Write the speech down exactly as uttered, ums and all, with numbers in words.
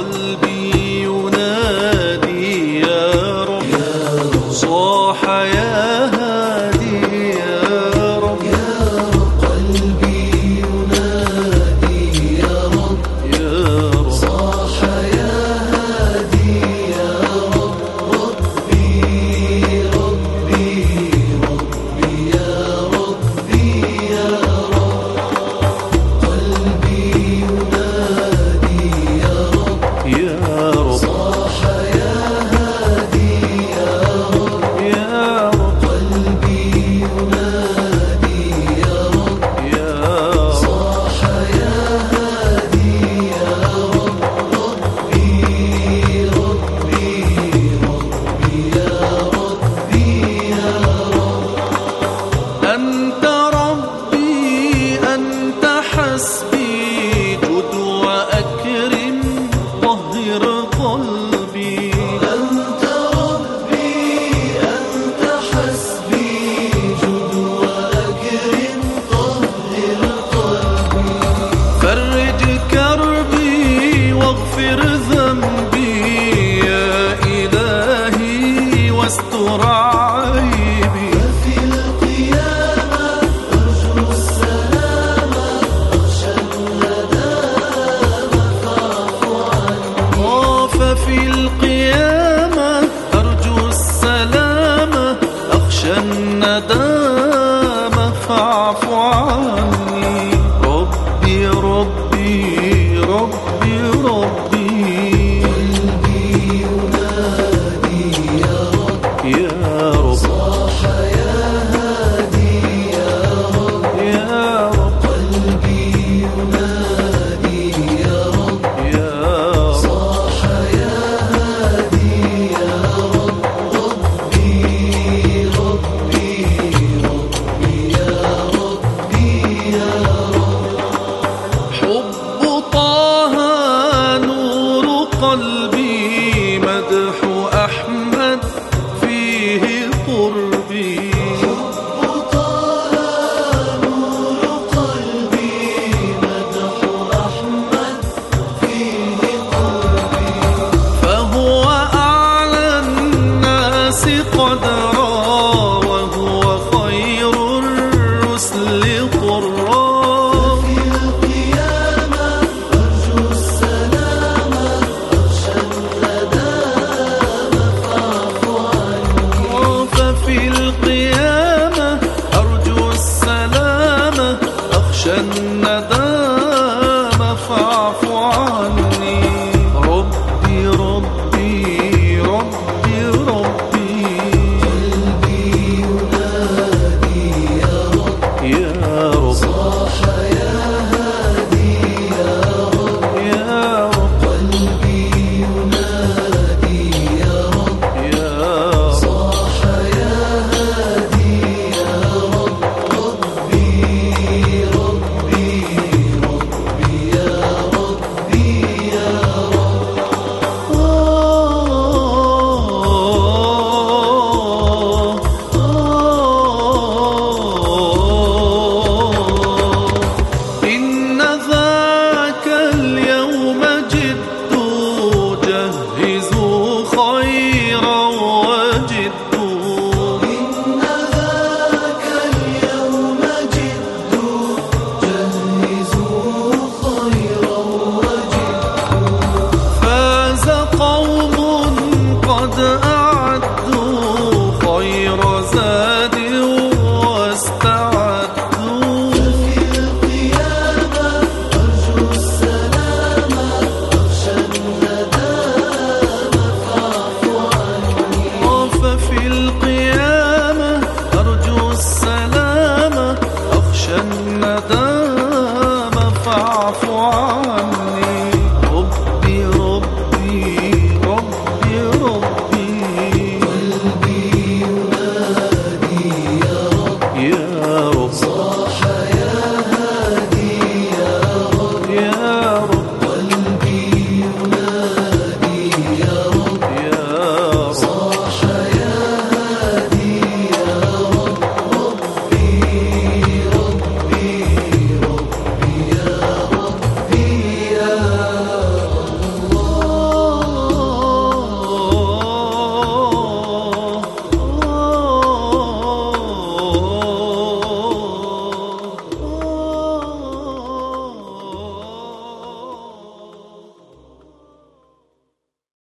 قلبي ينادي يا رب، صاح يا هادي يا رب، قلبي ينادي يا رب، صاح يا هادي يا رب. ربي ربي ربي يا ربي يا رب، قلبي ينادي يا رب، يا رب، صاح يا هادي يا رب، يا رب، قلبي ينادي يا رب، يا رب، صاح يا هادي يا رب. ربي ربي ربي يا ربي يا رب، أنت ربي أنت حسبي، جد وأكرم طهر قلبي. أنت ربي أنت حسبي، جد وأكرم طهر قلبي. فرج كربي واغفر ذنبي يا إلهي واستر عيبي. ففي القيامة أرجو السلامة، أخشى الندامة فاعف عني. آه، ففي القيامة أرجو السلامة، أخشى الندامة فاعف عني. ربي ربي ربي ربي، قلبي ينادي يا رب، يا رب، صاح يا هادي يا رب، يا رب، قلبي ينادي يا رب، يا رب، صاح يا هادي يا رب. ربي ربي ربي يا ربي يا رب، حب طه نور قلبي، مدح أحمد فيه قربي. طه نور قلبي، مدح أحمد فيه قلبي. فهو أعلى الناس قدرا، وهو خير الرسل طرا. في القيامة أرجو السلامة، أخشى الندامة فاعف عني. ففي القيامة أرجو السلامة، أخشى الندامة فاعف عني. ربي ربي ربي ربي، قلبي ينادي يا رب، يا رب، صاح يا هادي يا رب، يا رب، قلبي ينادي يا رب، يا رب، صاح يا هادي يا رب. ربي ربي ربي يا ربي يا رب، إن ذاك اليوم جد، جهزوا خيرا وجدوا. إن ذاك اليوم جد، جهزوا خيرا وجدوا. فاز قوم قد أعدوا خير زاد واستعدوا. في القيامة أرجو السلامة، أخشى الندامة فاعف عني. ففي القيامة أرجو السلامة، أخشى الندامة